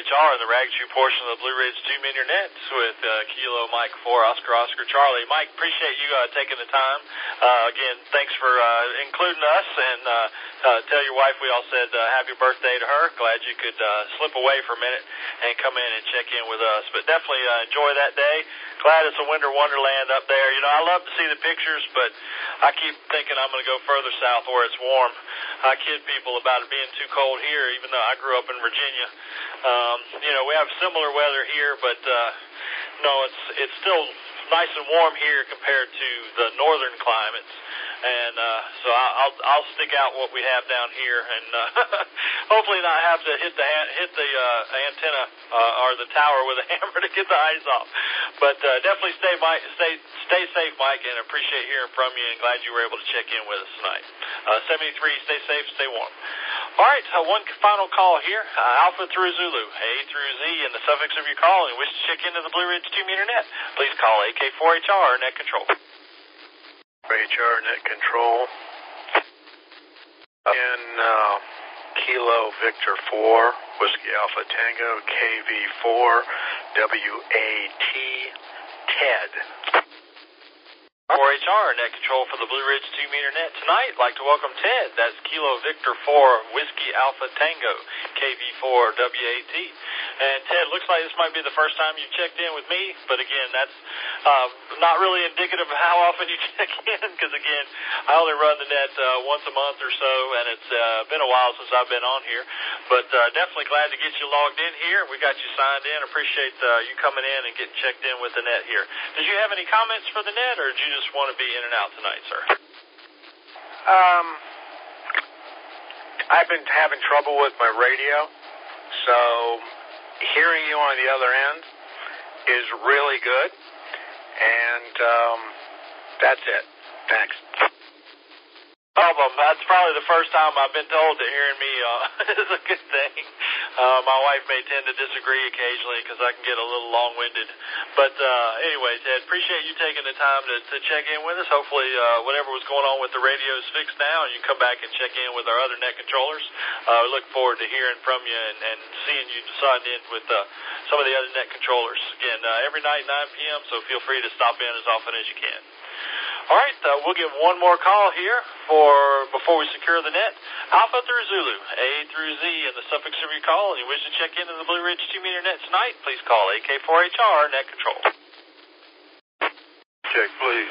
K4HR, the Ragtube portion of the Blue Ridge 2-meter nets with Kilo Mike 4, Oscar Charlie. Mike, appreciate you taking the time. Again, thanks for including us, and tell your wife we all said happy birthday to her. Glad you could slip away for a minute and come in and check in with us. But definitely enjoy that day. Glad it's a winter wonderland up there. You know, I love to see the pictures, but I keep thinking I'm going to go further south where it's warm. I kid people about it being too cold here, even though I grew up in Virginia. You know, we have similar weather here, but no, it's still nice and warm here compared to the northern climates. And so I'll stick out what we have down here, and hopefully not have to hit the antenna or the tower with a hammer to get the ice off. But definitely stay safe, Mike, and appreciate hearing from you, and glad you were able to check in with us tonight. 73, stay safe, stay warm. All right, one final call here. Alpha through Zulu, A through Z, and the suffix of your call, and wish to check into the Blue Ridge 2-meter net. Please call AK4HR Net Control. HR Net Control. In Kilo Victor 4, Whiskey Alpha Tango, KV4, WAT, Ted. 4HR Net Control for the Blue Ridge 2-meter net tonight. Like to welcome Ted. That's Kilo Victor 4, Whiskey Alpha Tango, KV4, WAT. And Ted, looks like this might be the first time you've checked in with me, but again, that's not really indicative of how often you check in, because again, I only run the net once a month or so, and it's been a while since I've been on here. But definitely glad to get you logged in here. We got you signed in. Appreciate you coming in and getting checked in with the net here. Did you have any comments for the net, or did you just want to be in and out tonight, sir? I've been having trouble with my radio, so hearing you on the other end is really good, and that's it. Thanks. That's probably the first time I've been told that hearing me is a good thing. My wife may tend to disagree occasionally because I can get a little long-winded. But anyway, Ted, appreciate you taking the time to check in with us. Hopefully whatever was going on with the radio is fixed now, and you come back and check in with our other net controllers. We look forward to hearing from you and seeing you signed in with some of the other net controllers. Again, every night, 9 p.m., so feel free to stop in as often as you can. All right, we'll give one more call here before we secure the net. Alpha through Zulu, A through Z, and the suffix of your call, and you wish to check into the Blue Ridge 2-meter net tonight, please call AK4HR Net Control. Check, please.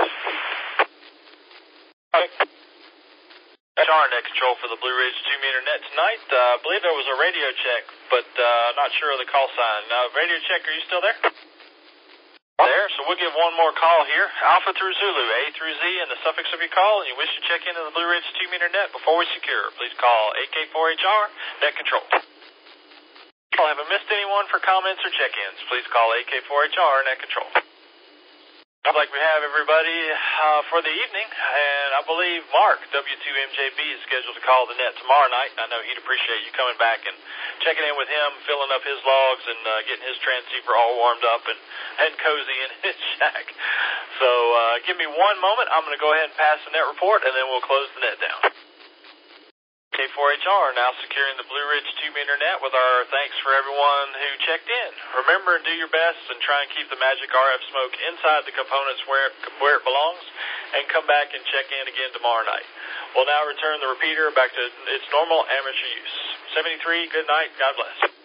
HR Net Control for the Blue Ridge 2-meter net tonight. I believe there was a radio check, but not sure of the call sign. Radio check, are you still there? There, so we'll give one more call here. Alpha through Zulu, A through Z, and the suffix of your call, and you wish to check into the Blue Ridge 2-meter net before we secure. Please call AK4HR Net Control. I haven't missed anyone for comments or check-ins. Please call AK4HR Net Control. Sounds like we have everybody for the evening, and I believe Mark, W2MJB, is scheduled to call the net tomorrow night. I know he'd appreciate you coming back and checking in with him, filling up his logs, and getting his transceiver all warmed up and cozy in his shack. So give me one moment. I'm going to go ahead and pass the net report, and then we'll close the net down. K4HR now securing the Blue Ridge 2-meter net with our thanks for everyone who checked in. Remember and do your best and try and keep the magic RF smoke inside the components where it belongs, and come back and check in again tomorrow night. We'll now return the repeater back to its normal amateur use. 73, good night. God bless.